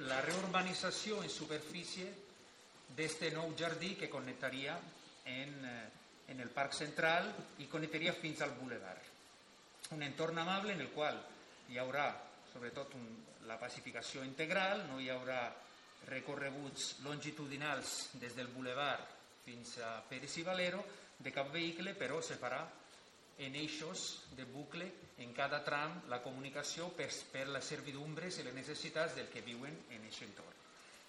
la reurbanització en superfície d'este nou jardí que connectaria en el Parc Central i connectaria fins al Boulevard. Un entorn amable en el qual hi haurà sobretot la pacificació integral, no hi haurà recorreguts longitudinals des del Boulevard fins a Pérez i Valero de cap vehicle, però se farà en eixos de bucle en cada tram la comunicació per les servidumbres i les necessitats del que viuen en aquest entorn.